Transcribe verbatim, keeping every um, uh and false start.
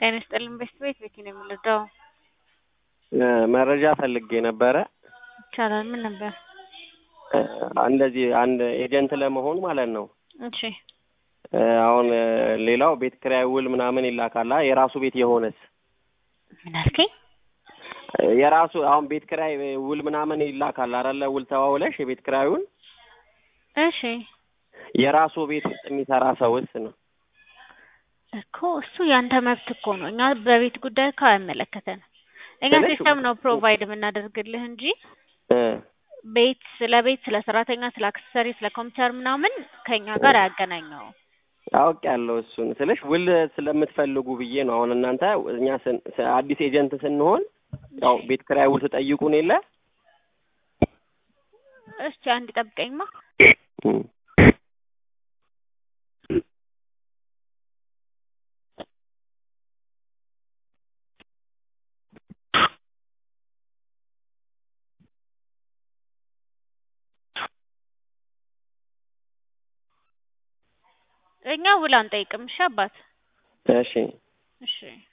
ጤና ይስጥልኝ ቤት ቤት ቤት ነው የምልደው መረጃ ፈልጌ ነበረ። ይቻላል ምን ነበር? እንደዚህ አንድ ኤጀንት ለመሆን ማለት ነው። እሺ አሁን ሌላው ቤት ክራይ ውል ምናምን ይላካላ የራሱ ቤት የሆነስ ምን አልከኝ? የራሱ አሁን ቤት ክራይ ውል ምናምን ይላካል አይደለ? ውል ተዋውለሽ የቤት ክራዩን እሺ የራሱ ቤት ውስጥ የሚሰራ ሰውስ ነው እኮ እሱ ያንተ መብት እኮ ነው። እኛ በቤት ጉዳይ እኮ አይመለከተንም። እኛ ሲስተም ነው ፕሮቫይድ የምናደርግልህ እንጂ ቤት ስለ ቤት ስለ ሰራተኛ ስለ አክሰሰሪ ስለ ኮምፒውተር ምናምን ከኛ ጋር አያገናኘው። አውቃለሁ እሱን ስለሽ ውል ስለምትፈልጉ ብዬ ነው። አሁን እናንተ እኛ አዲስ ኤጀንት ስንሆን ያው ቤት ክራይ ውል ተጠይቁን የለ እስቲ አንድ ጠብቀኝማ። እኛ ውል አንጠይቅም። እሺ አባት እሺ እሺ